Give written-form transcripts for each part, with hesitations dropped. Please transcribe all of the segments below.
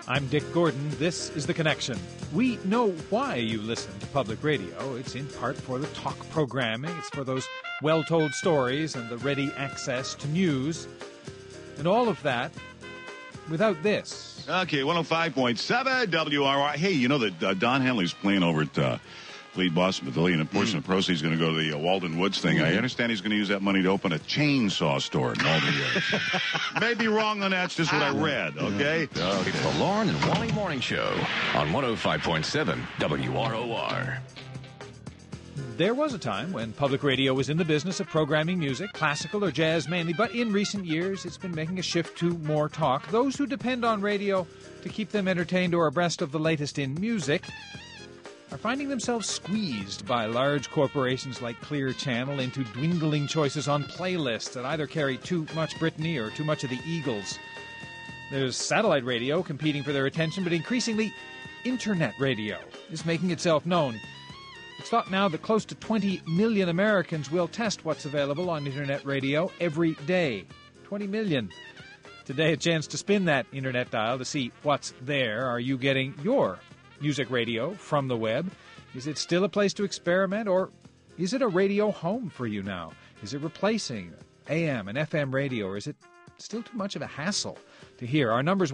I'm Dick Gordon. This is The Connection. We know why you listen to public radio. It's in part for the talk programming. It's for those well-told stories and the ready access to news. And all of that without this. Okay, 105.7 WRR. Hey, you know that Don Henley's playing over at Lead Boston Pavilion, and a portion of the proceeds is going to go to the Walden Woods thing. I understand he's going to use that money to open a chainsaw store in Walden Woods. May be wrong on that. It's just what I read, okay? It's the Lauren and Wally Morning Show on 105.7 WROR. There was a time when public radio was in the business of programming music, classical or jazz mainly, but in recent years it's been making a shift to more talk. Those who depend on radio to keep them entertained or abreast of the latest in music are finding themselves squeezed by large corporations like Clear Channel into dwindling choices on playlists that either carry too much Britney or too much of the Eagles. There's satellite radio competing for their attention, but increasingly internet radio is making itself known. It's thought now that close to 20 million Americans will test what's available on internet radio every day. 20 million. Today, a chance to spin that internet dial to see what's there. Are you getting your music radio from the web? Is it still a place to experiment, or is it a radio home for you now? Is it replacing AM and FM radio, or is it still too much of a hassle to hear? Our number's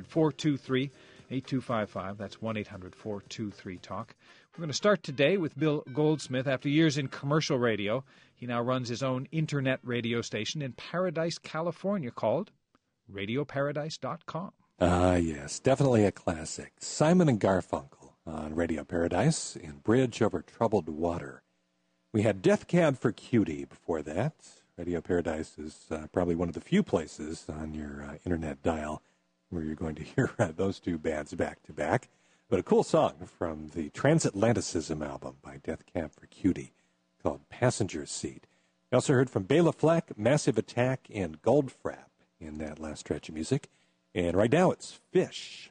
1-800-423-8255. That's 1-800-423-TALK. We're going to start today with Bill Goldsmith. After years in commercial radio, he now runs his own internet radio station in Paradise, California, called RadioParadise.com. Yes, definitely a classic. Simon and Garfunkel on Radio Paradise in Bridge Over Troubled Water. We had Death Cab for Cutie before that. Radio Paradise is probably one of the few places on your internet dial where you're going to hear those two bands back to back. But a cool song from the Transatlanticism album by Death Cab for Cutie called Passenger Seat. We also heard from Bela Fleck, Massive Attack, and Goldfrapp in that last stretch of music. And right now it's Fish.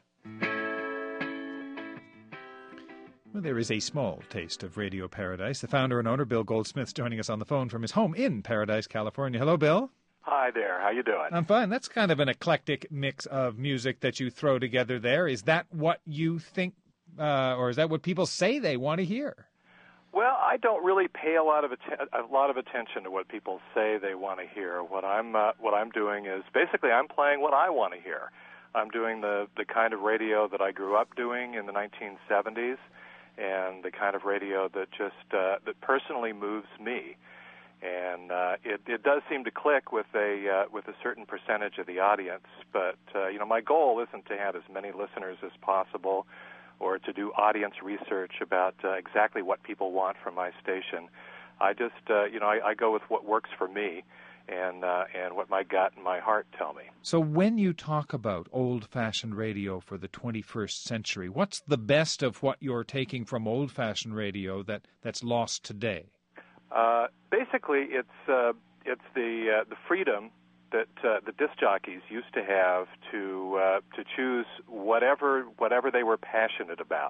Well, there is a small taste of Radio Paradise. The founder and owner, Bill Goldsmith, joining us on the phone from his home in Paradise, California. Hello, Bill. Hi there. How you doing? I'm fine. That's kind of an eclectic mix of music that you throw together there. Is that what you think, or is that what people say they want to hear? Well, I don't really pay a lot of attention to what people say they want to hear. What I'm doing is basically I'm playing what I want to hear. I'm doing the kind of radio that I grew up doing in the 1970s, and the kind of radio that just that personally moves me. And it does seem to click with a certain percentage of the audience. But my goal isn't to have as many listeners as possible, or to do audience research about exactly what people want from my station. I just, I go with what works for me and what my gut and my heart tell me. So when you talk about old-fashioned radio for the 21st century, what's the best of what you're taking from old-fashioned radio that's lost today? Basically, it's the freedom that the disc jockeys used to have to choose whatever they were passionate about,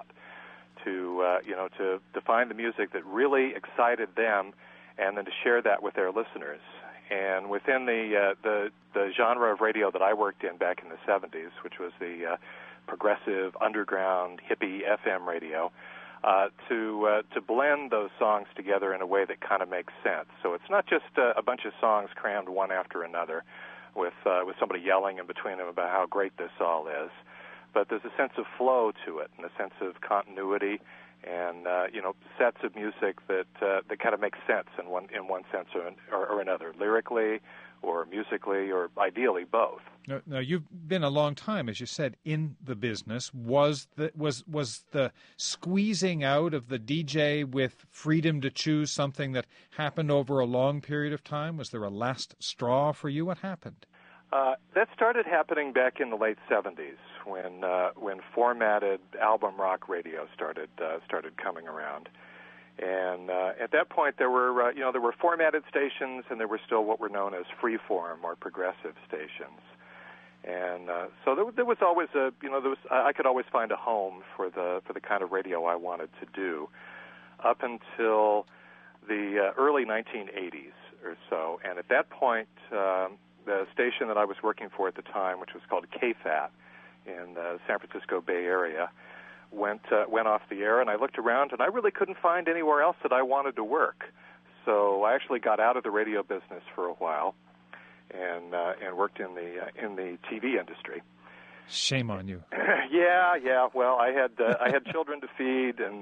to find the music that really excited them, and then to share that with their listeners. And within the genre of radio that I worked in back in the 70s, which was the progressive, underground, hippie FM radio, to blend those songs together in a way that kind of makes sense. So it's not just a bunch of songs crammed one after another with somebody yelling in between them about how great this all is, but there's a sense of flow to it and a sense of continuity and sets of music that kind of makes sense in one sense or another, lyrically or musically, or ideally both. Now, you've been a long time, as you said, in the business. Was the squeezing out of the DJ with freedom to choose something that happened over a long period of time? Was there a last straw for you? What happened? That started happening back in the late 70s when formatted album rock radio started coming around. And at that point, there were formatted stations, and there were still what were known as freeform or progressive stations. And so there was always I could always find a home for the kind of radio I wanted to do, up until the early 1980s or so. And at that point, the station that I was working for at the time, which was called KFAT in the San Francisco Bay Area went off the air, and I looked around, and I really couldn't find anywhere else that I wanted to work. So I actually got out of the radio business for a while, and worked in the TV industry. Shame on you. Yeah. Well, I had children to feed and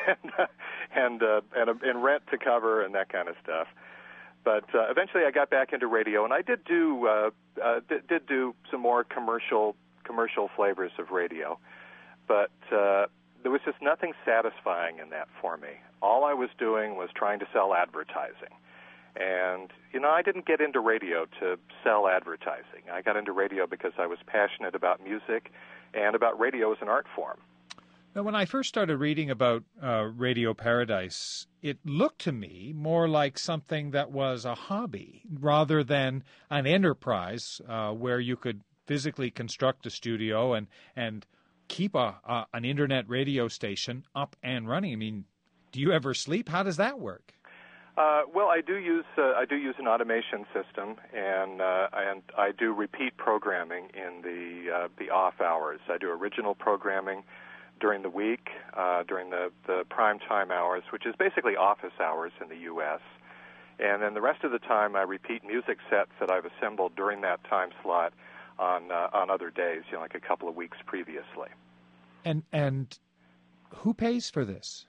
rent to cover and that kind of stuff. But eventually, I got back into radio, and I did do some more commercial flavors of radio. But there was just nothing satisfying in that for me. All I was doing was trying to sell advertising. And, I didn't get into radio to sell advertising. I got into radio because I was passionate about music and about radio as an art form. Now, when I first started reading about Radio Paradise, it looked to me more like something that was a hobby rather than an enterprise where you could physically construct a studio and keep an internet radio station up and running. I mean, do you ever sleep? How does that work? Well, I do use an automation system, and I do repeat programming in the off hours. I do original programming during the week, during the prime time hours, which is basically office hours in the U.S. And then the rest of the time, I repeat music sets that I've assembled during that time slot on other days, like a couple of weeks previously. And who pays for this?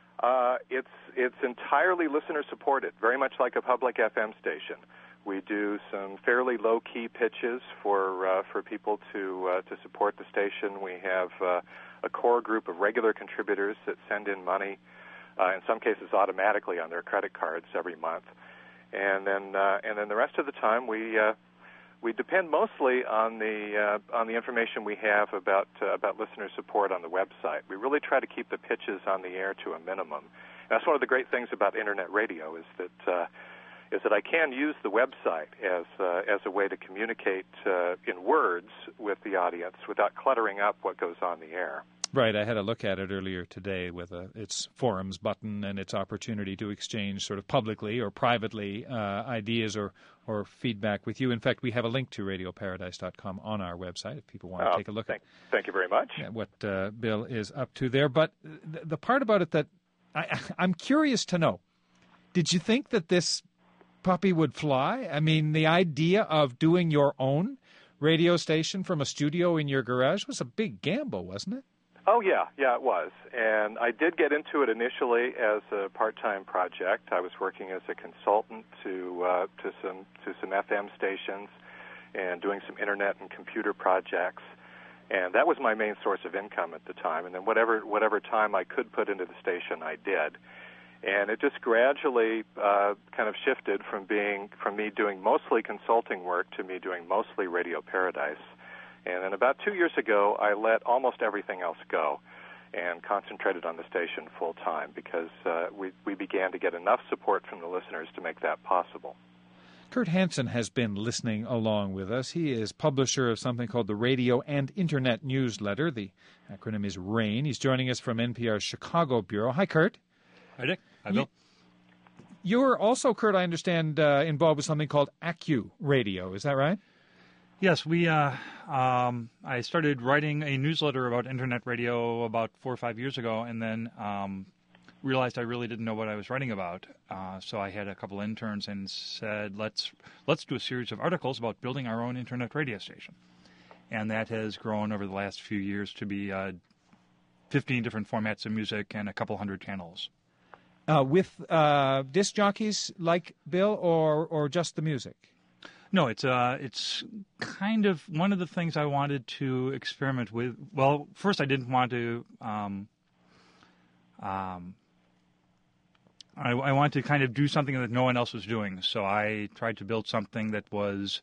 It's entirely listener supported, very much like a public FM station. We do some fairly low key pitches for people to support the station. We have a core group of regular contributors that send in money, in some cases automatically on their credit cards every month, and then the rest of the time we depend mostly on the information we have about listener support on the website. We really try to keep the pitches on the air to a minimum. And that's one of the great things about internet radio is that I can use the website as a way to communicate in words with the audience without cluttering up what goes on the air. Right. I had a look at it earlier today with its forums button and its opportunity to exchange sort of publicly or privately ideas or feedback with you. In fact, we have a link to radioparadise.com on our website if people want to take a look at Thank you very much. What Bill is up to there. But the part about it that I'm curious to know, did you think that this puppy would fly? I mean, the idea of doing your own radio station from a studio in your garage was a big gamble, wasn't it? Oh, yeah, it was. And I did get into it initially as a part-time project. I was working as a consultant to some FM stations and doing some internet and computer projects. And that was my main source of income at the time. And then whatever time I could put into the station, I did. And it just gradually kind of shifted from me doing mostly consulting work to me doing mostly Radio Paradise. And then about 2 years ago, I let almost everything else go and concentrated on the station full time because we began to get enough support from the listeners to make that possible. Kurt Hansen has been listening along with us. He is publisher of something called the Radio and Internet Newsletter. The acronym is RAIN. He's joining us from NPR's Chicago Bureau. Hi, Kurt. Hi, Dick. Hi, Bill. You're also, Kurt, I understand, involved with something called Accu Radio. Is that right? Yes, I started writing a newsletter about Internet radio about 4 or 5 years ago, and then realized I really didn't know what I was writing about. So I had a couple interns and said, let's do a series of articles about building our own Internet radio station. And that has grown over the last few years to be 15 different formats of music and a couple hundred channels. With disc jockeys like Bill or just the music? No, it's kind of one of the things I wanted to experiment with. Well, first I didn't want to. I wanted to kind of do something that no one else was doing, so I tried to build something that was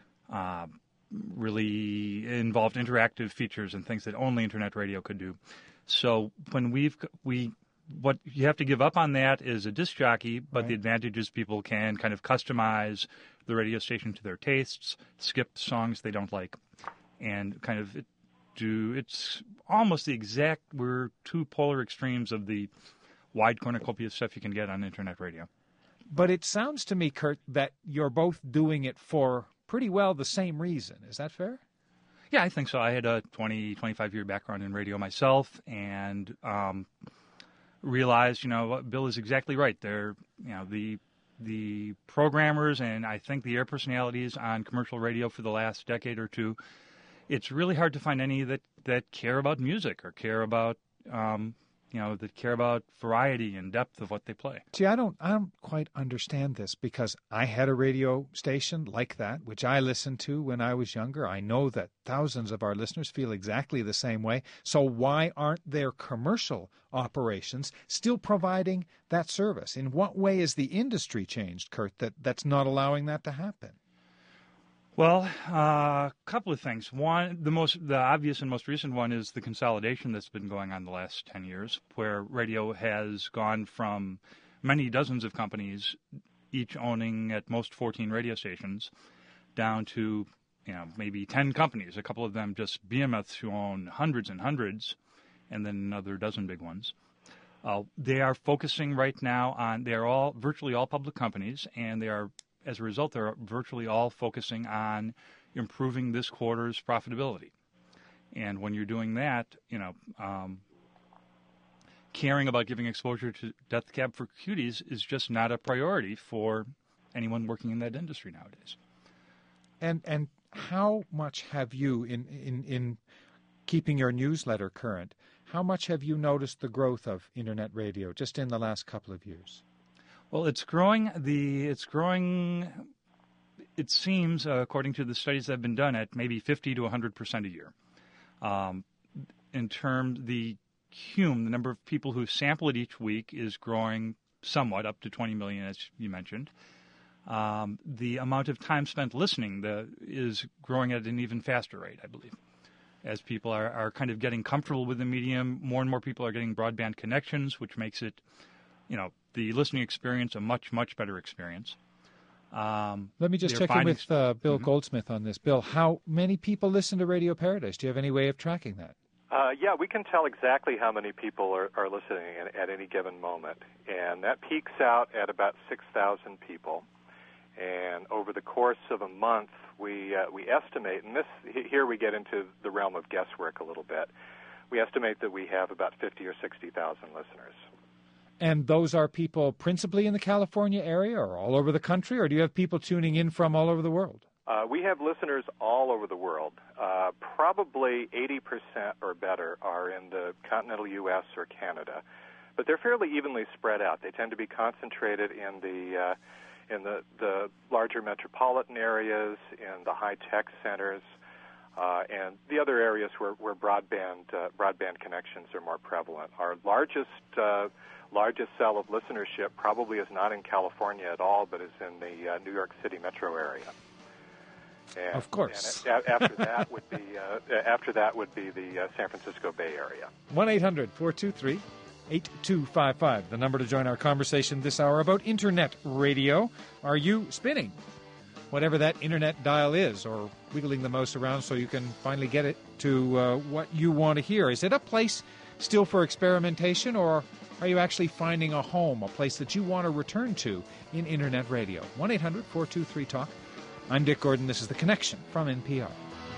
really involved interactive features and things that only Internet radio could do. So when what you have to give up on that is a disc jockey, but right. The advantage is people can kind of customize the radio station to their tastes, skip songs they don't like, and kind of it's almost the exact, we're two polar extremes of the wide cornucopia stuff you can get on Internet radio. But it sounds to me, Kurt, that you're both doing it for pretty well the same reason. Is that fair? Yeah, I think so. I had a 25-year background in radio myself, and realized, what Bill is exactly right. They're, the programmers and I think the air personalities on commercial radio for the last decade or two, it's really hard to find any that care about music or care about that care about variety and depth of what they play. See, I don't quite understand this, because I had a radio station like that, which I listened to when I was younger. I know that thousands of our listeners feel exactly the same way. So why aren't there commercial operations still providing that service? In what way is the industry changed, Kurt, that's not allowing that to happen? Well, a couple of things. One, the obvious and most recent one is the consolidation that's been going on the last 10 years, where radio has gone from many dozens of companies, each owning at most 14 radio stations, down to maybe 10 companies. A couple of them just behemoths who own hundreds and hundreds, and then another dozen big ones. They are focusing right now on. They are virtually all public companies, and they are. As a result, they're virtually all focusing on improving this quarter's profitability. And when you're doing that, caring about giving exposure to Death Cab for Cuties is just not a priority for anyone working in that industry nowadays. And how much have you, in keeping your newsletter current, how much have you noticed the growth of Internet radio just in the last couple of years? Well, it's growing. It seems, according to the studies that have been done, at maybe 50 to 100% a year. In terms, the CUME, the number of people who sample it each week, is growing somewhat, up to 20 million, as you mentioned. The amount of time spent listening is growing at an even faster rate, I believe. As people are kind of getting comfortable with the medium, more and more people are getting broadband connections, which makes it, the listening experience a much, much better experience. Let me just check in with Bill Goldsmith on this. Bill, how many people listen to Radio Paradise? Do you have any way of tracking that? Yeah, we can tell exactly how many people are listening at any given moment. And that peaks out at about 6,000 people. And over the course of a month, we estimate, and here we get into the realm of guesswork a little bit, we estimate that we have about 50 or 60,000 listeners. And those are people principally in the California area or all over the country, or do you have people tuning in from all over the world? We have listeners all over the world. Probably 80% or better are in the continental U.S. or Canada, but they're fairly evenly spread out. They tend to be concentrated in the larger metropolitan areas, in the high-tech centers, and the other areas where broadband connections are more prevalent. Our largest cell of listenership probably is not in California at all, but is in the New York City metro area. And, of course. And after that would be the San Francisco Bay Area. 1-800-423-8255, the number to join our conversation this hour about Internet radio. Are you spinning whatever that Internet dial is, or wiggling the mouse around so you can finally get it to what you want to hear? Is it a place still for experimentation, or are you actually finding a home, a place that you want to return to in Internet radio? 1-800-423-TALK. I'm Dick Gordon. This is The Connection from NPR.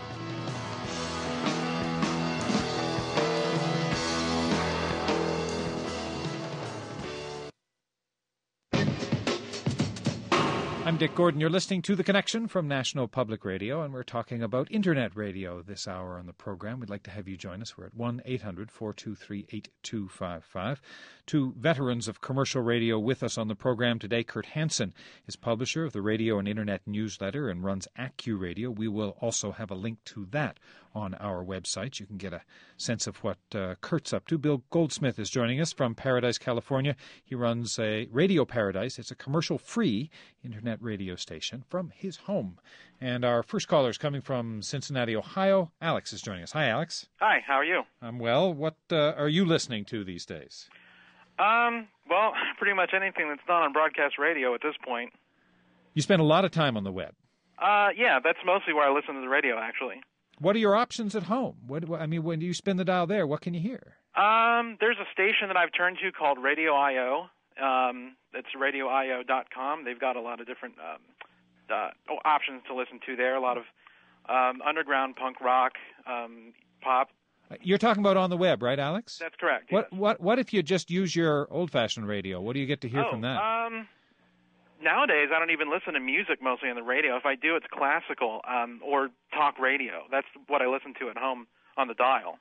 I'm Dick Gordon. You're listening to The Connection from National Public Radio, and we're talking about Internet radio this hour on the program. We'd like to have you join us. We're at 1-800-423-8255. Two veterans of commercial radio with us on the program today. Kurt Hansen is publisher of the radio and Internet newsletter and runs AccuRadio. We will also have a link to that on our website. You can get a sense of what Kurt's up to. Bill Goldsmith is joining us from Paradise, California. He runs a Radio Paradise. It's a commercial-free Internet radio station from his home. And our first caller is coming from Cincinnati, Ohio. Alex is joining us. Hi, Alex. Hi, how are you? I'm well. What are you listening to these days? Well, pretty much anything that's not on broadcast radio at this point. You spend a lot of time on the web. Yeah, that's mostly where I listen to the radio, actually. What are your options at home? When you spin the dial there, what can you hear? There's a station that I've turned to called Radio IO. It's radioio.com. They've got a lot of different options to listen to there, a lot of underground punk rock, pop. You're talking about on the web, right, Alex? That's correct. What if you just use your old-fashioned radio? What do you get to hear from that? Nowadays, I don't even listen to music mostly on the radio. If I do, it's classical or talk radio. That's what I listen to at home on the dial.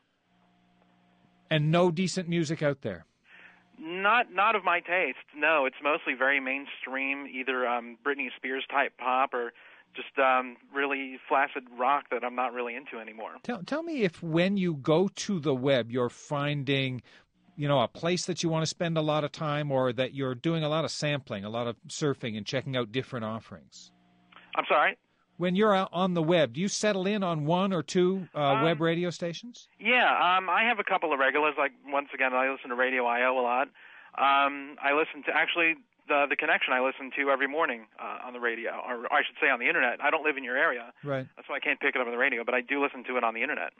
And no decent music out there? Not of my taste. No, it's mostly very mainstream, either Britney Spears type pop or just really flaccid rock that I'm not really into anymore. Tell me if when you go to the web, you're finding, a place that you want to spend a lot of time, or that you're doing a lot of sampling, a lot of surfing and checking out different offerings. I'm sorry? When you're out on the web, do you settle in on one or two web radio stations? Yeah, I have a couple of regulars. Like, once again, I listen to Radio I.O. a lot. I listen to, actually, the Connection I listen to every morning on the radio, or I should say on the Internet. I don't live in your area. Right. That's why I can't pick it up on the radio, but I do listen to it on the Internet.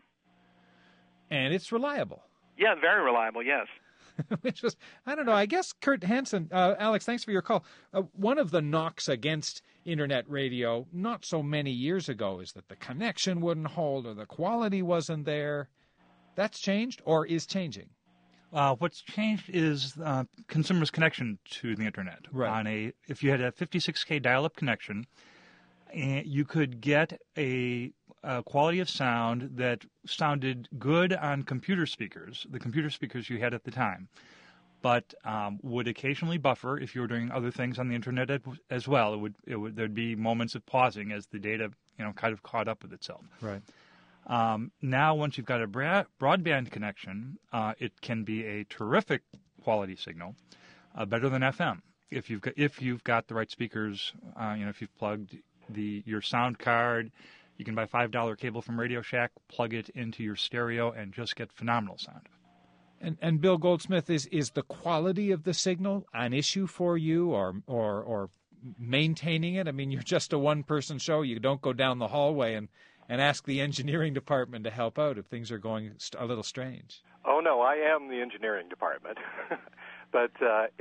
And it's reliable. Yeah, very reliable, yes. Which was, I don't know, I guess Kurt Hansen, Alex, thanks for your call. One of the knocks against Internet radio not so many years ago is that the connection wouldn't hold or the quality wasn't there. That's changed or is changing? What's changed is consumers' connection to the Internet. Right. If you had a 56K dial-up connection, you could get a quality of sound that sounded good on computer speakers, the computer speakers you had at the time, but would occasionally buffer if you were doing other things on the Internet as well. There'd be moments of pausing as the data, kind of caught up with itself. Right. Now, once you've got a broadband connection, it can be a terrific quality signal, better than FM. If you've got the right speakers, if you've plugged your sound card, you can buy $5 cable from Radio Shack, plug it into your stereo, and just get phenomenal sound. And Bill Goldsmith, is the quality of the signal an issue for you, or maintaining it? I mean, you're just a one-person show. You don't go down the hallway and ask the engineering department to help out if things are going a little strange. Oh no, I am the engineering department, but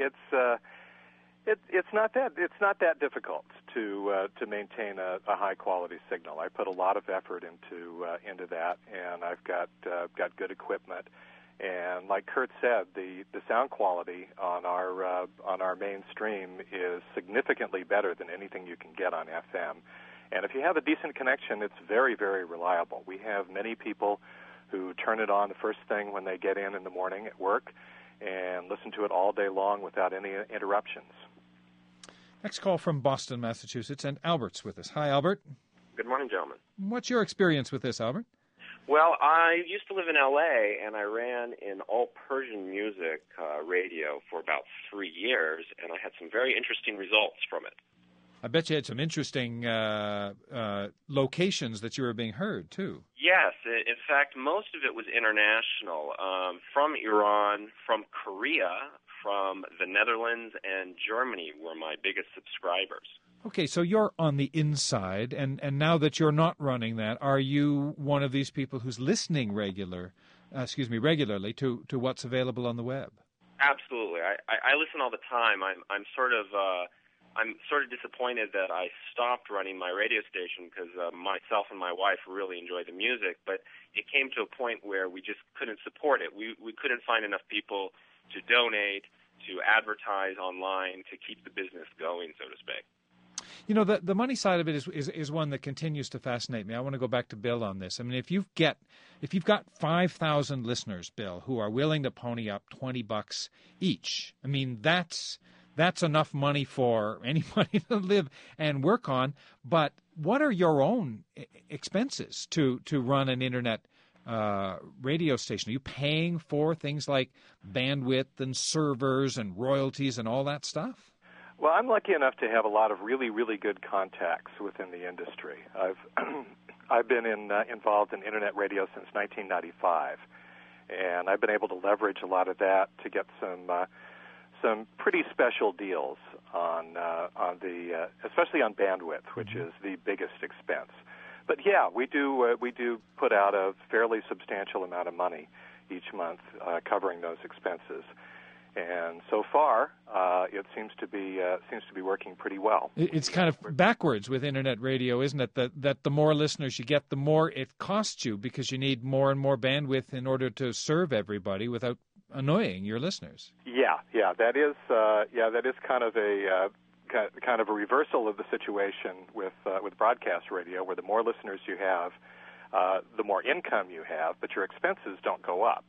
it's not that difficult to maintain a high quality signal. I put a lot of effort into that, and I've got good equipment. And like Kurt said, the sound quality on our mainstream is significantly better than anything you can get on FM. And if you have a decent connection, it's very, very reliable. We have many people who turn it on the first thing when they get in the morning at work and listen to it all day long without any interruptions. Next call from Boston, Massachusetts, and Albert's with us. Hi, Albert. Good morning, gentlemen. What's your experience with this, Albert? Well, I used to live in L.A., and I ran in all-Persian music radio for about 3 years, and I had some very interesting results from it. I bet you had some interesting locations that you were being heard, too. Yes. In fact, most of it was international, from Iran, from Korea, from the Netherlands, and Germany were my biggest subscribers. Okay, so you're on the inside, and now that you're not running that, are you one of these people who's listening regularly to what's available on the web? Absolutely. I listen all the time. I'm sort of disappointed that I stopped running my radio station because myself and my wife really enjoy the music, but it came to a point where we just couldn't support it. We couldn't find enough people to donate, to advertise online, to keep the business going, so to speak. The money side of it is one that continues to fascinate me. I want to go back to Bill on this. I mean, if you've got 5,000 listeners, Bill, who are willing to pony up $20 each, I mean, that's enough money for anybody to live and work on. But what are your own expenses to run an internet radio station? Are you paying for things like bandwidth and servers and royalties and all that stuff? Well, I'm lucky enough to have a lot of really, really good contacts within the industry. I've been involved in internet radio since 1995, and I've been able to leverage a lot of that to get some pretty special deals on especially on bandwidth, which is the biggest expense. But yeah, we do put out a fairly substantial amount of money each month covering those expenses. And so far, it seems to be working pretty well. It's kind of backwards with internet radio, isn't it? That the more listeners you get, the more it costs you because you need more and more bandwidth in order to serve everybody without annoying your listeners. Yeah, that is kind of a reversal of the situation with broadcast radio, where the more listeners you have, the more income you have, but your expenses don't go up.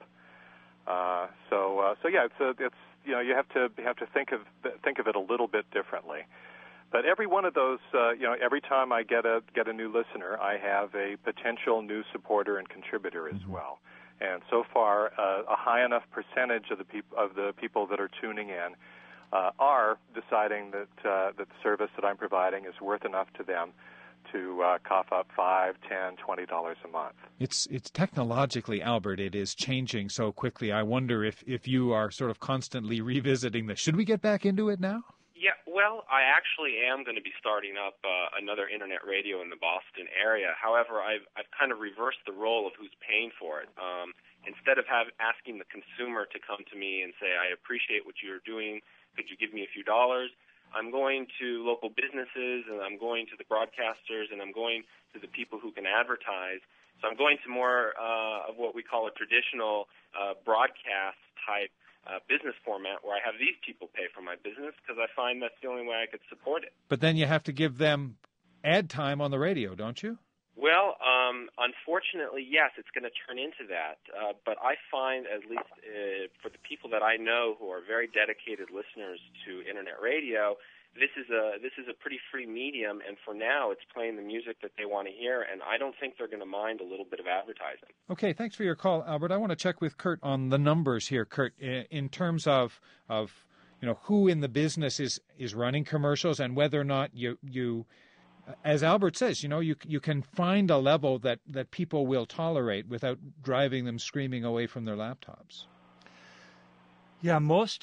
So yeah, it's you have to think of it a little bit differently. But every one of those, every time I get a new listener, I have a potential new supporter and contributor as well. And so far, a high enough percentage of the people that are tuning in are deciding that the service that I'm providing is worth enough to them to cough up $5, $10, $20 a month. It's technologically, Albert, it is changing so quickly. I wonder if you are sort of constantly revisiting this. Should we get back into it now? Yeah, well, I actually am going to be starting up another internet radio in the Boston area. However, I've kind of reversed the role of who's paying for it. Instead of asking the consumer to come to me and say, I appreciate what you're doing, could you give me a few dollars? I'm going to local businesses, and I'm going to the broadcasters, and I'm going to the people who can advertise. So I'm going to more of what we call a traditional broadcast-type business format where I have these people pay for my business because I find that's the only way I could support it. But then you have to give them ad time on the radio, don't you? Well, unfortunately, yes, it's going to turn into that. But I find, at least for the people that I know who are very dedicated listeners to internet radio, this is a pretty free medium, and for now, it's playing the music that they want to hear, and I don't think they're going to mind a little bit of advertising. Okay, thanks for your call, Albert. I want to check with Kurt on the numbers here, Kurt, in terms of who in the business is running commercials and whether or not you as Albert says, you can find a level that people will tolerate without driving them screaming away from their laptops. Yeah, most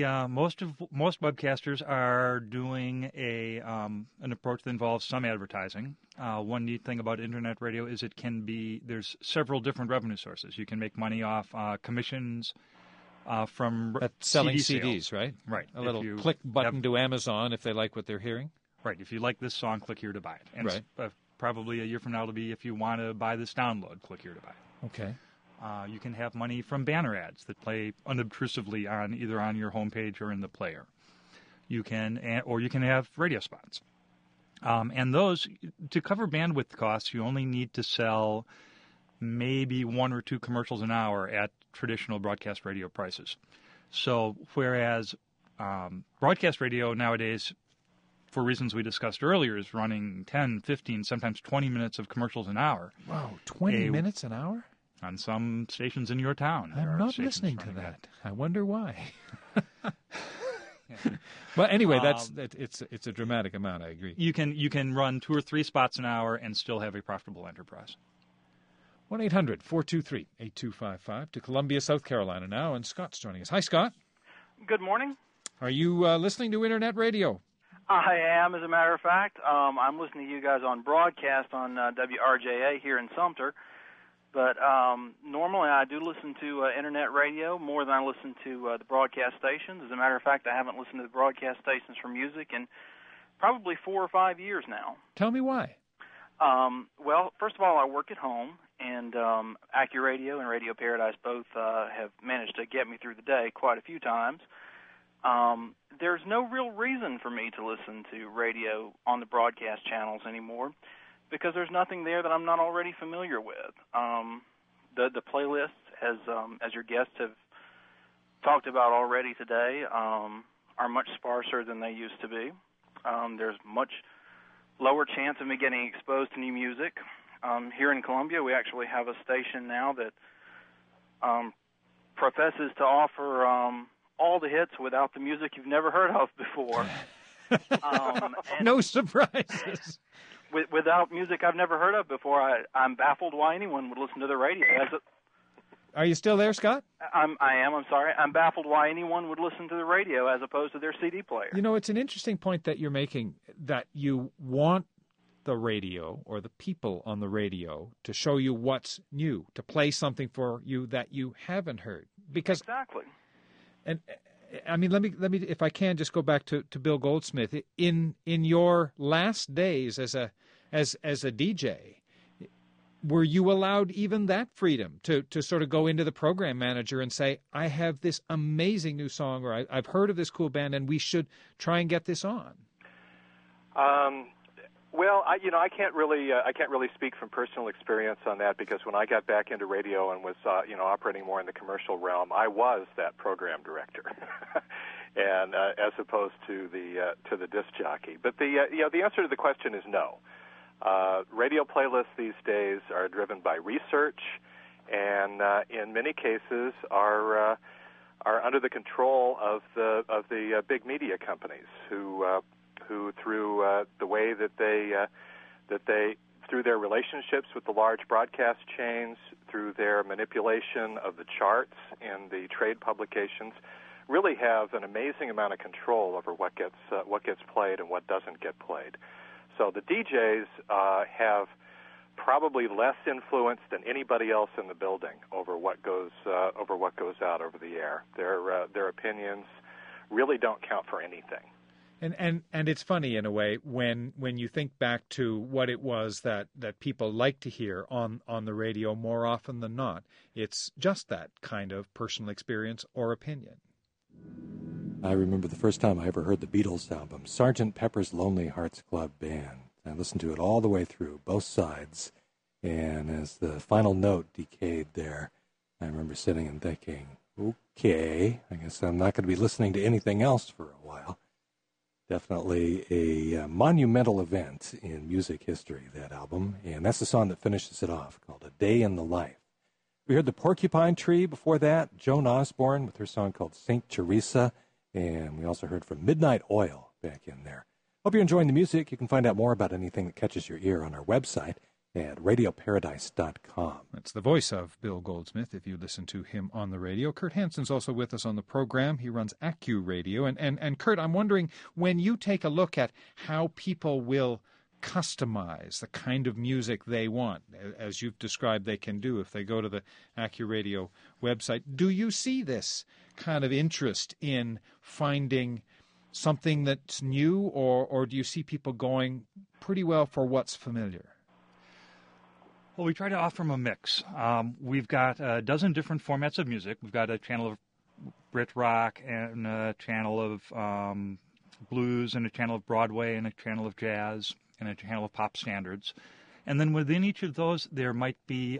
webcasters are doing an approach that involves some advertising. One neat thing about internet radio is there's several different revenue sources. You can make money off commissions from selling CDs, right? Right. A little click button to Amazon if they like what they're hearing. Right. If you like this song, click here to buy it. And right. Probably a year from now it'll be if you want to buy this download, click here to buy it. Okay. You can have money from banner ads that play unobtrusively either on your homepage or in the player. You can have radio spots. And those, to cover bandwidth costs, you only need to sell maybe 1 or 2 commercials an hour at traditional broadcast radio prices. So whereas broadcast radio nowadays, for reasons we discussed earlier, is running 10, 15, sometimes 20 minutes of commercials an hour. Wow, 20 minutes an hour? On some stations in your town. I'm not listening to that. I wonder why. But anyway, it's a dramatic amount, I agree. You can run 2 or 3 spots an hour and still have a profitable enterprise. 1-800-423-8255 to Columbia, South Carolina now, and Scott's joining us. Hi, Scott. Good morning. Are you listening to internet radio? I am, as a matter of fact. I'm listening to you guys on broadcast on WRJA here in Sumter. But normally I do listen to internet radio more than I listen to the broadcast stations. As a matter of fact, I haven't listened to the broadcast stations for music in probably 4 or 5 years now. Tell me why. Well, first of all, I work at home, and AccuRadio and Radio Paradise both have managed to get me through the day quite a few times. There's no real reason for me to listen to radio on the broadcast channels anymore, because there's nothing there that I'm not already familiar with. The playlists, as your guests have talked about already today, are much sparser than they used to be. There's much lower chance of me getting exposed to new music. Here in Columbia, we actually have a station now that professes to offer all the hits without the music you've never heard of before. No surprises. Without music I've never heard of before, I'm baffled why anyone would listen to the radio. Are you still there, Scott? I am. I'm sorry. I'm baffled why anyone would listen to the radio as opposed to their CD player. It's an interesting point that you're making, that you want the radio or the people on the radio to show you what's new, to play something for you that you haven't heard. Because exactly. And I mean, let me, if I can, just go back to Bill Goldsmith. In your last days as a DJ, were you allowed even that freedom to sort of go into the program manager and say, I have this amazing new song, or I've heard of this cool band, and we should try and get this on? Well, I can't really speak from personal experience on that, because when I got back into radio and was operating more in the commercial realm, I was that program director, and as opposed to the disc jockey. But the answer to the question is no. Radio playlists these days are driven by research, and in many cases are under the control of the big media companies who through the way that they through their relationships with the large broadcast chains, through their manipulation of the charts in the trade publications, really have an amazing amount of control over what gets played and what doesn't get played. So the DJs have probably less influence than anybody else in the building over what goes out over the air. Their opinions really don't count for anything. And it's funny in a way when you think back to what it was that people like to hear on the radio more often than not. It's just that kind of personal experience or opinion. I remember the first time I ever heard the Beatles album, Sgt. Pepper's Lonely Hearts Club Band. I listened to it all the way through, both sides, and as the final note decayed there, I remember sitting and thinking, okay, I guess I'm not going to be listening to anything else for a while. Definitely a monumental event in music history, that album, and that's the song that finishes it off, called A Day in the Life. We heard the Porcupine Tree before that, Joan Osborne with her song called St. Teresa, and we also heard from Midnight Oil back in there. Hope you're enjoying the music. You can find out more about anything that catches your ear on our website at radioparadise.com. That's the voice of Bill Goldsmith, if you listen to him on the radio. Kurt Hansen's also with us on the program. He runs Accu Radio. And Kurt, I'm wondering, when you take a look at how people will customize the kind of music they want, as you've described they can do if they go to the Accu Radio website, do you see this kind of interest in finding something that's new, or do you see people going pretty well for what's familiar? Well, we try to offer them a mix. We've got a dozen different formats of music. We've got a channel of Brit rock and a channel of blues and a channel of Broadway and a channel of jazz and a channel of pop standards. And then within each of those, there might be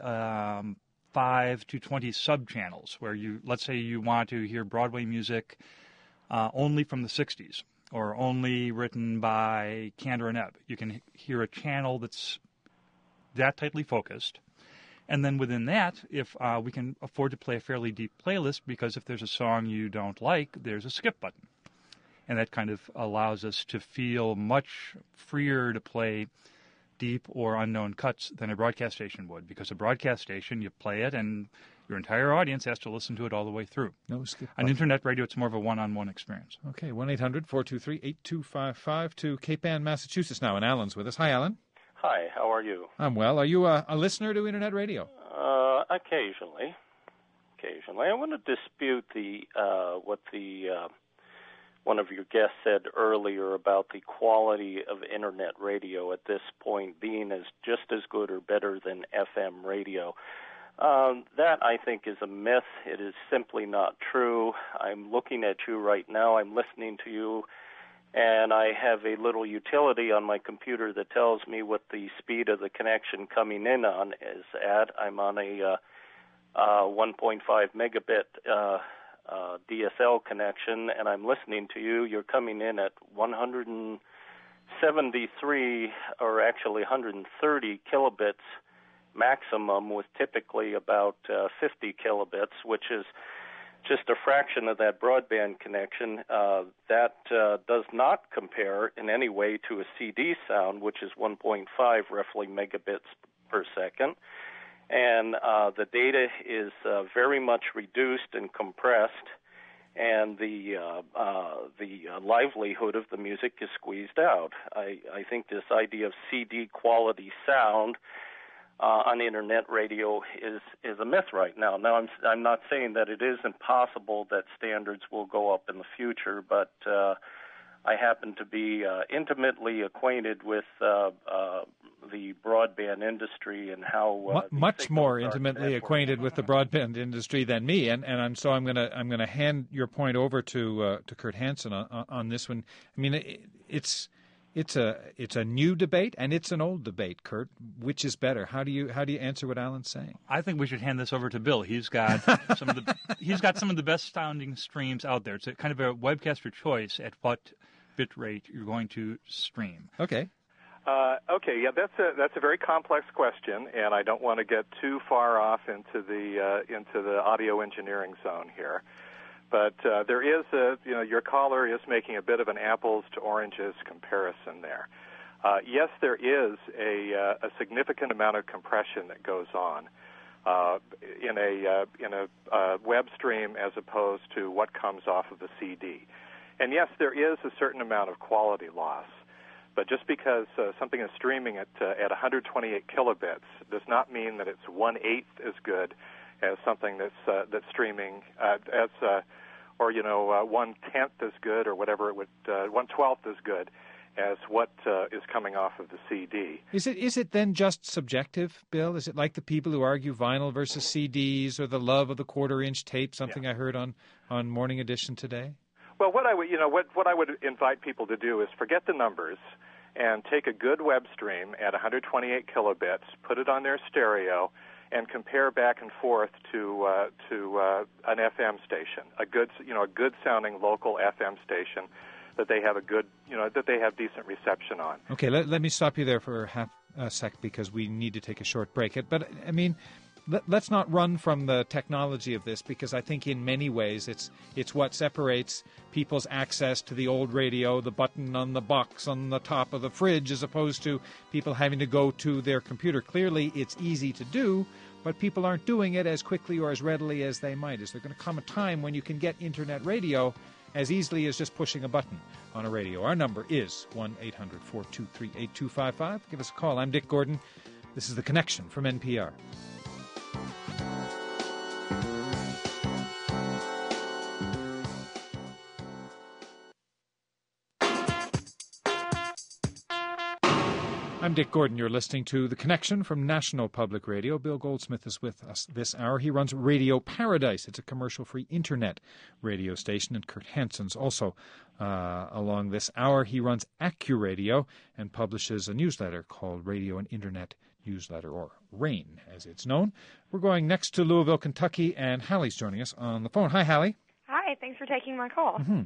5 to 20 sub-channels where let's say you want to hear Broadway music only from the 60s or only written by Kander and Ebb. You can hear a channel that's that tightly focused. And then within that, if we can afford to play a fairly deep playlist, because if there's a song you don't like, there's a skip button. And that kind of allows us to feel much freer to play deep or unknown cuts than a broadcast station would, because a broadcast station, you play it and your entire audience has to listen to it all the way through. No skip button. On internet radio, it's more of a one-on-one experience. Okay, 1-800-423-8255 to Cape Ann, Massachusetts now, and Alan's with us. Hi, Alan. Hi, how are you? I'm well. Are you a listener to internet radio? Occasionally. I want to dispute what one of your guests said earlier about the quality of internet radio at this point being just as good or better than FM radio. That, I think, is a myth. It is simply not true. I'm looking at you right now. I'm listening to you. And I have a little utility on my computer that tells me what the speed of the connection coming in on is at. I'm on a 1.5 megabit DSL connection, and I'm listening to you. You're coming in at 173, or actually 130 kilobits maximum, with typically about 50 kilobits, which is just a fraction of that broadband connection. That does not compare in any way to a CD sound, which is 1.5 roughly megabits per second. And the data is very much reduced and compressed, and the livelihood of the music is squeezed out. I think this idea of CD quality sound on internet radio is a myth right now. Now, I'm not saying that it isn't possible that standards will go up in the future, but I happen to be intimately acquainted with the broadband industry and how much more intimately acquainted with the broadband industry than me, and I'm going to hand your point over to Kurt Hansen on this one. I mean, it's a new debate and it's an old debate, Kurt. Which is better? How do you answer what Alan's saying? I think we should hand this over to Bill. He's got some of the best sounding streams out there. It's a kind of a webcaster choice at what bit rate you're going to stream. Okay. Okay, yeah, that's a very complex question, and I don't want to get too far off into the audio engineering zone here. But there is your caller is making a bit of an apples to oranges comparison there. Yes, there is a significant amount of compression that goes on in a web stream as opposed to what comes off of the CD. And yes, there is a certain amount of quality loss. But just because something is streaming at 128 kilobits does not mean that it's 1/8 as good as something that's streaming or 1/10 as good, or whatever it would 1/12 as good as what is coming off of the CD. Is it then just subjective, Bill? Is it like the people who argue vinyl versus CDs, or the love of the quarter-inch tape? Something I heard on Morning Edition today. Well, what I would invite people to do is forget the numbers and take a good web stream at 128 kilobits, put it on their stereo, and compare back and forth to an FM station, a good sounding local FM station that they have decent reception on. Okay, let me stop you there for half a sec because we need to take a short break. But I mean, let's not run from the technology of this, because I think in many ways it's what separates people's access to the old radio, the button on the box on the top of the fridge, as opposed to people having to go to their computer. Clearly, it's easy to do, but people aren't doing it as quickly or as readily as they might. Is there going to come a time when you can get internet radio as easily as just pushing a button on a radio? Our number is 1-800-423-8255. Give us a call. I'm Dick Gordon. This is The Connection from NPR. I'm Dick Gordon. You're listening to The Connection from National Public Radio. Bill Goldsmith is with us this hour. He runs Radio Paradise. It's a commercial-free internet radio station, and Kurt Hansen's also along this hour. He runs AccuRadio and publishes a newsletter called Radio and Internet Newsletter, or RAIN, as it's known. We're going next to Louisville, Kentucky, and Hallie's joining us on the phone. Hi, Hallie. Hi, thanks for taking my call. Mm-hmm.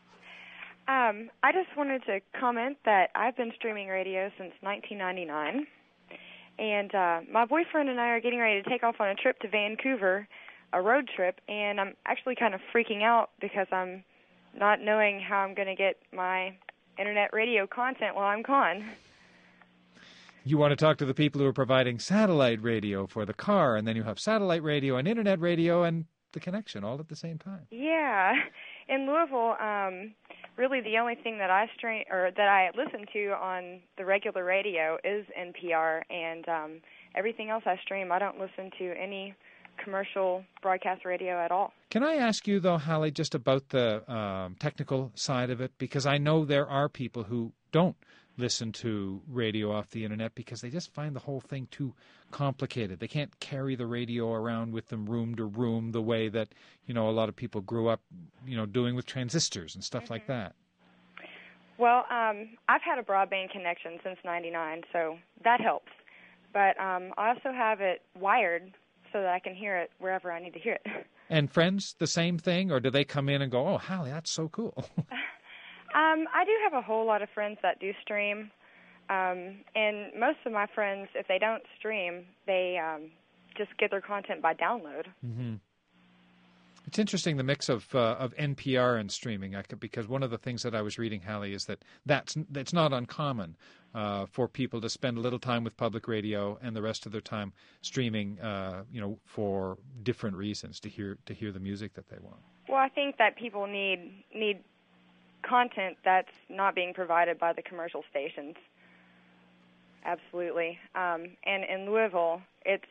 I just wanted to comment that I've been streaming radio since 1999, and my boyfriend and I are getting ready to take off on a trip to Vancouver, a road trip, and I'm actually kind of freaking out because I'm not knowing how I'm going to get my internet radio content while I'm gone. You want to talk to the people who are providing satellite radio for the car, and then you have satellite radio and internet radio and the connection all at the same time. Yeah. In Louisville, really the only thing that I stream or that I listen to on the regular radio is NPR, and everything else I stream, I don't listen to any commercial broadcast radio at all. Can I ask you, though, Hallie, just about the technical side of it? Because I know there are people who don't listen to radio off the internet because they just find the whole thing too complicated. They can't carry the radio around with them room to room the way that, a lot of people grew up, doing with transistors and stuff like that. Well, I've had a broadband connection since '99, so that helps. But I also have it wired so that I can hear it wherever I need to hear it. And friends, the same thing? Or do they come in and go, oh, Hallie, that's so cool? I do have a whole lot of friends that do stream, and most of my friends, if they don't stream, they just get their content by download. Mm-hmm. It's interesting, the mix of NPR and streaming, because one of the things that I was reading, Hallie, is that's not uncommon for people to spend a little time with public radio and the rest of their time streaming, for different reasons, to hear the music that they want. Well, I think that people need content that's not being provided by the commercial stations. absolutely. And in Louisville, it's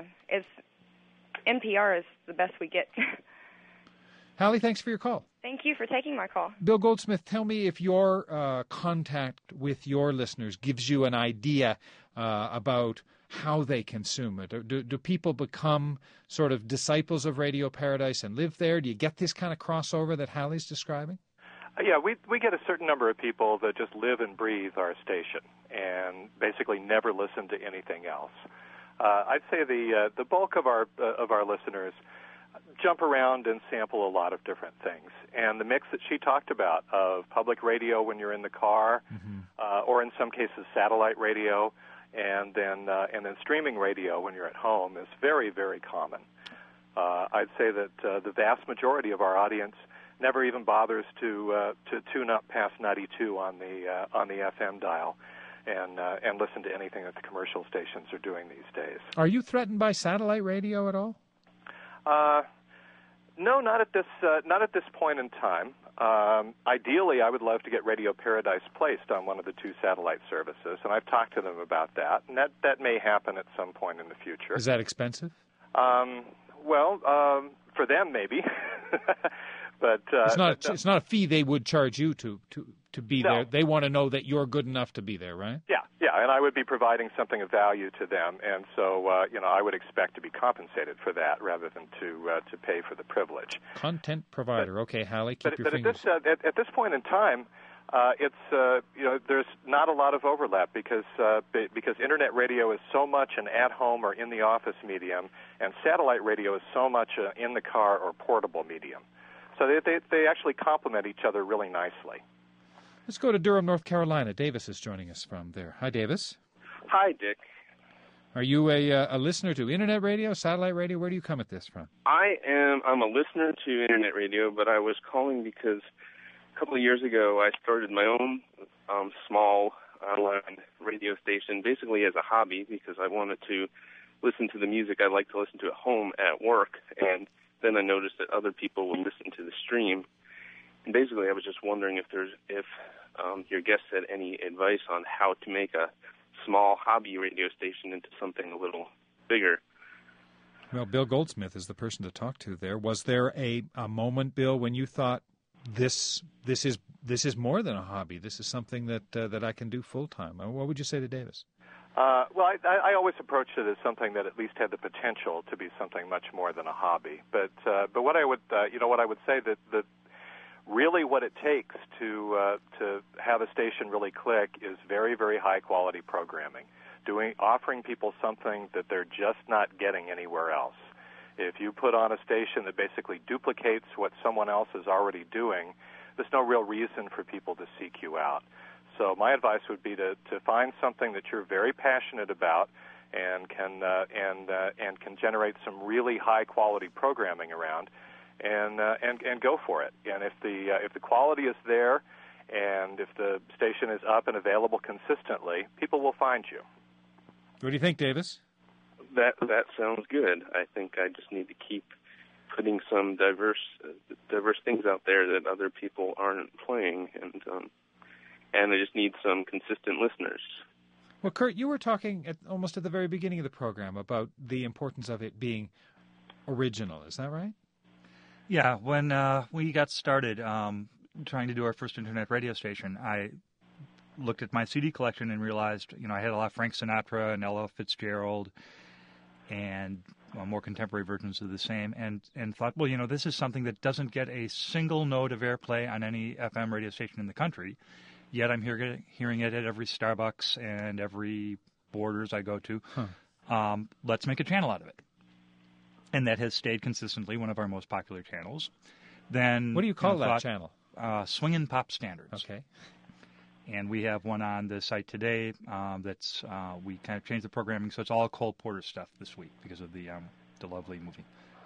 NPR is the best we get. Hallie, thanks for your call. Thank you for taking my call. Bill Goldsmith, tell me if your contact with your listeners gives you an idea about how they consume it. Do people become sort of disciples of Radio Paradise and live there? Do you get this kind of crossover that Hallie's describing? Yeah, we get a certain number of people that just live and breathe our station and basically never listen to anything else. I'd say the bulk of our listeners jump around and sample a lot of different things. And the mix that she talked about of public radio when you're in the car, or in some cases satellite radio, and then streaming radio when you're at home is very, very common. I'd say that the vast majority of our audience never even bothers to tune up past 92 on the FM dial and listen to anything that the commercial stations are doing these days. Are you threatened by satellite radio at all? No, not at this point in time. Ideally, I would love to get Radio Paradise placed on one of the two satellite services, and I've talked to them about that, and that may happen at some point in the future. Is that expensive? For them, maybe. But it's not a fee they would charge you to be there. They want to know that you're good enough to be there, right? Yeah, and I would be providing something of value to them, and so I would expect to be compensated for that rather than to pay for the privilege. Content provider, okay, Hallie, keep your fingers. But at this point in time, there's not a lot of overlap because internet radio is so much an at-home or in the office medium, and satellite radio is so much in the car or portable medium. So they actually complement each other really nicely. Let's go to Durham, North Carolina. Davis is joining us from there. Hi, Davis. Hi, Dick. Are you a listener to internet radio, satellite radio? Where do you come at this from? I'm a listener to internet radio, but I was calling because a couple of years ago I started my own small online radio station, basically as a hobby, because I wanted to listen to the music I like to listen to at home at work, and then I noticed that other people would listen to the stream. And basically, I was just wondering if your guest had any advice on how to make a small hobby radio station into something a little bigger. Well, Bill Goldsmith is the person to talk to there. Was there a moment, Bill, when you thought this is more than a hobby? This is something that I can do full time. What would you say to Davis? I always approached it as something that at least had the potential to be something much more than a hobby. But what I would say that really what it takes to have a station really click is very, very high quality programming, offering people something that they're just not getting anywhere else. If you put on a station that basically duplicates what someone else is already doing, there's no real reason for people to seek you out. So my advice would be to find something that you're very passionate about and can generate some really high quality programming around, and go for it. And if the quality is there, and if the station is up and available consistently, people will find you. What do you think, Davis? That sounds good. I think I just need to keep putting some diverse things out there that other people aren't playing, and I just need some consistent listeners. Well, Kurt, you were talking almost at the very beginning of the program about the importance of it being original. Is that right? Yeah. When we got started trying to do our first internet radio station, I looked at my CD collection and realized, I had a lot of Frank Sinatra and Ella Fitzgerald and more contemporary versions of the same, and thought, well, this is something that doesn't get a single note of airplay on any FM radio station in the country. Yet I'm hearing it at every Starbucks and every Borders I go to. Let's make a channel out of it. And that has stayed consistently one of our most popular channels. Then, what do you call that channel? Swingin' Pop Standards. Okay. And we have one on the site today that's we kind of changed the programming, so it's all Cole Porter stuff this week because of the lovely movie.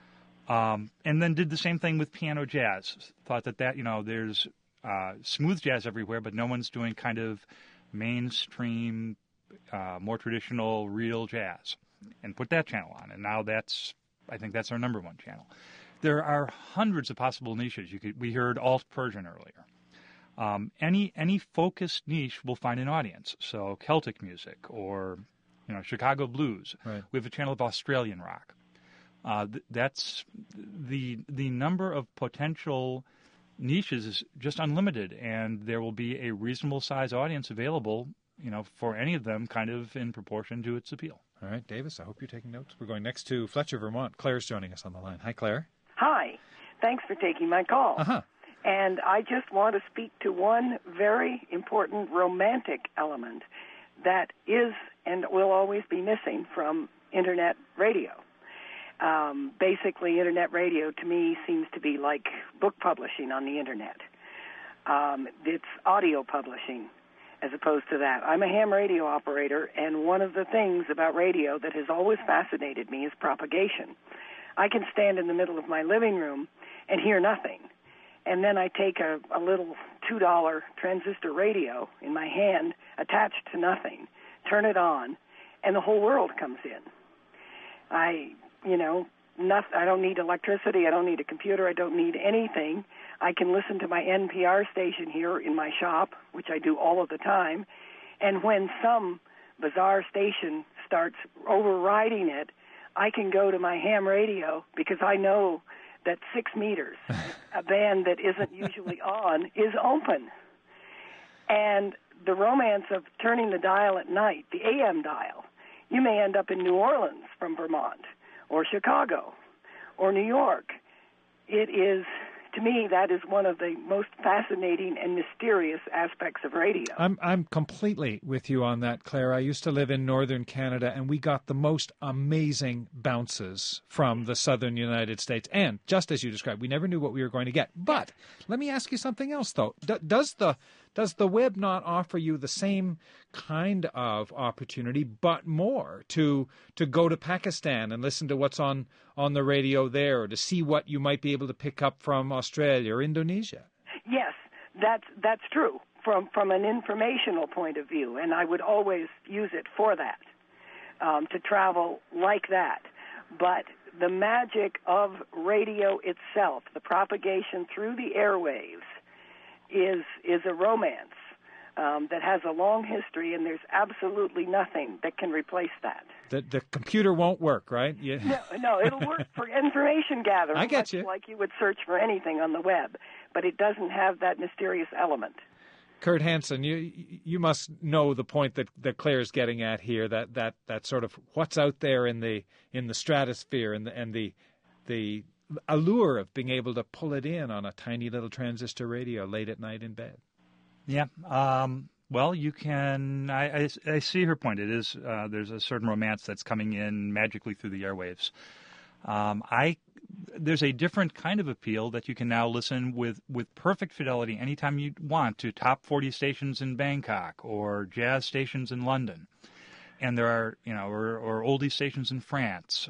And then did the same thing with piano jazz. Thought that there's smooth jazz everywhere, but no one's doing kind of mainstream, more traditional, real jazz. And put that channel on. And now I think that's our number one channel. There are hundreds of possible niches. We heard alt Persian earlier. Any focused niche will find an audience. So Celtic music or Chicago blues. Right. We have a channel of Australian rock. That's the number of potential niches is just unlimited, and there will be a reasonable size audience available, for any of them, kind of in proportion to its appeal. All right, Davis, I hope you're taking notes. We're going next to Fletcher, Vermont. Claire's joining us on the line. Hi, Claire. Hi. Thanks for taking my call. Uh-huh. And I just want to speak to one very important romantic element that is and will always be missing from Internet radio. Basically, Internet radio to me seems to be like book publishing on the Internet. It's audio publishing as opposed to that. I'm a ham radio operator, and one of the things about radio that has always fascinated me is propagation. I can stand in the middle of my living room and hear nothing. And then I take a little $2 transistor radio in my hand, attached to nothing, turn it on, and the whole world comes in. I don't need electricity. I don't need a computer. I don't need anything. I can listen to my NPR station here in my shop, which I do all of the time. And when some bizarre station starts overriding it, I can go to my ham radio because I know that 6 meters, a band that isn't usually on, is open. And the romance of turning the dial at night, the AM dial, you may end up in New Orleans from Vermont, or Chicago, or New York. It is, to me, that is one of the most fascinating and mysterious aspects of radio. I'm completely with you on that, Claire. I used to live in northern Canada, and we got the most amazing bounces from the southern United States. And just as you described, we never knew what we were going to get. But let me ask you something else, though. Does the web not offer you the same kind of opportunity, but more, to go to Pakistan and listen to what's on the radio there, or to see what you might be able to pick up from Australia or Indonesia? Yes, that's true from an informational point of view, and I would always use it for that, to travel like that. But the magic of radio itself, the propagation through the airwaves, is a romance that has a long history, and there's absolutely nothing that can replace that. The computer won't work, right? Yeah. No, it'll work for information gathering. I get you. Like you would search for anything on the web, but it doesn't have that mysterious element. Kurt Hansen, you must know the point that Claire's getting at here. That sort of what's out there in the stratosphere and the allure of being able to pull it in on a tiny little transistor radio late at night in bed. Yeah. Well, you can. I see her point. It is there's a certain romance that's coming in magically through the airwaves. There's a different kind of appeal that you can now listen with perfect fidelity anytime you want to top 40 stations in Bangkok or jazz stations in London, and there are or oldie stations in France.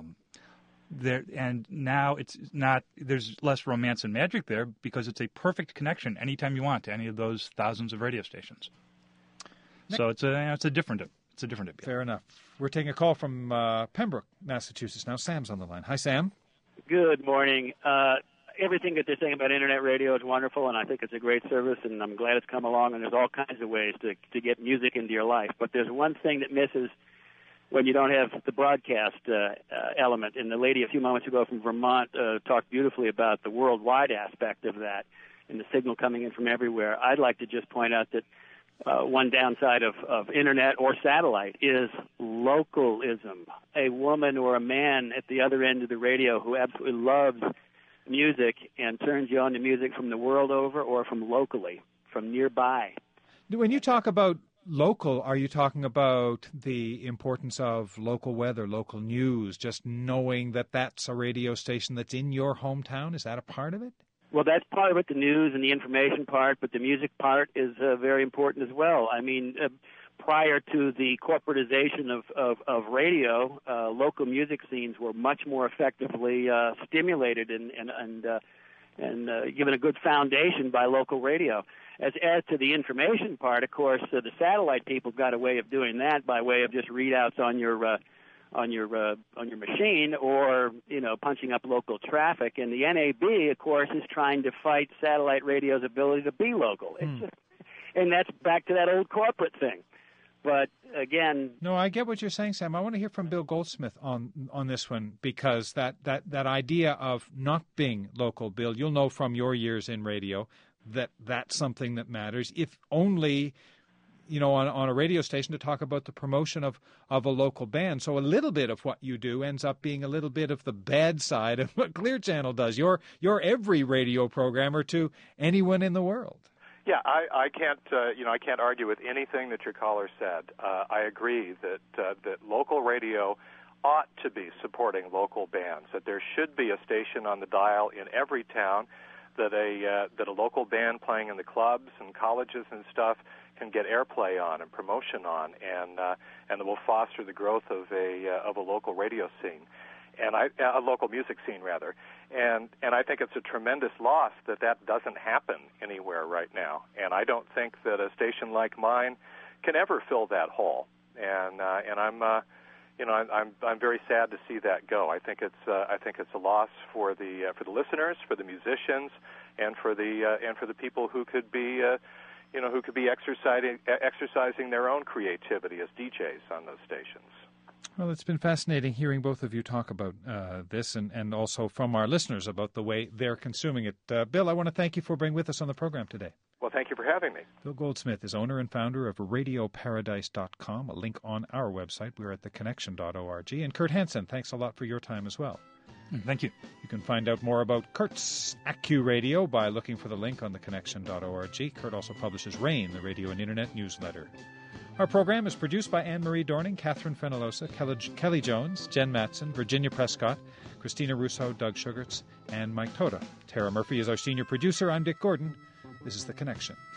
And now it's not. There's less romance and magic there because it's a perfect connection anytime you want to any of those thousands of radio stations. So it's a different appeal. Fair enough. We're taking a call from Pembroke, Massachusetts. Now Sam's on the line. Hi, Sam. Good morning. Everything that they're saying about Internet radio is wonderful, and I think it's a great service, and I'm glad it's come along. And there's all kinds of ways to get music into your life. But there's one thing that misses when you don't have the broadcast element. And the lady a few moments ago from Vermont talked beautifully about the worldwide aspect of that and the signal coming in from everywhere. I'd like to just point out that one downside of Internet or satellite is localism. A woman or a man at the other end of the radio who absolutely loves music and turns you on to music from the world over or from locally, from nearby. When you talk about local, are you talking about the importance of local weather, local news, just knowing that that's a radio station that's in your hometown? Is that a part of it? Well, that's part of it, the news and the information part, but the music part is very important as well. I mean, prior to the corporatization of radio, local music scenes were much more effectively stimulated and given a good foundation by local radio. As to the information part, of course, the satellite people got a way of doing that by way of just readouts on your machine, or punching up local traffic. And the NAB, of course, is trying to fight satellite radio's ability to be local. It's just, and that's back to that old corporate thing. But again, no, I get what you're saying, Sam. I want to hear from Bill Goldsmith on this one, because that idea of not being local, Bill, you'll know from your years in radio that that's something that matters. If only, on a radio station to talk about the promotion of a local band. So a little bit of what you do ends up being a little bit of the bad side of what Clear Channel does. You're every radio programmer to anyone in the world. Yeah, I can't I can't argue with anything that your caller said. I agree that local radio ought to be supporting local bands. That there should be a station on the dial in every town that a local band playing in the clubs and colleges and stuff can get airplay on and promotion on, and that will foster the growth of a local radio scene, and a local music scene rather. And I think it's a tremendous loss that doesn't happen anywhere right now. And I don't think that a station like mine can ever fill that hole. And I'm very sad to see that go. I think it's a loss for the listeners, for the musicians, and for the people who could be exercising their own creativity as DJs on those stations. Well, it's been fascinating hearing both of you talk about this and also from our listeners about the way they're consuming it. Bill, I want to thank you for being with us on the program today. Well, thank you for having me. Bill Goldsmith is owner and founder of RadioParadise.com, a link on our website. We're at theconnection.org. And Kurt Hansen, thanks a lot for your time as well. Thank you. You can find out more about Kurt's AccuRadio by looking for the link on theconnection.org. Kurt also publishes RAIN, the radio and internet newsletter. Our program is produced by Anne-Marie Dorning, Catherine Fenolosa, Kelly Jones, Jen Matson, Virginia Prescott, Christina Russo, Doug Sugarts, and Mike Toda. Tara Murphy is our senior producer. I'm Dick Gordon. This is The Connection.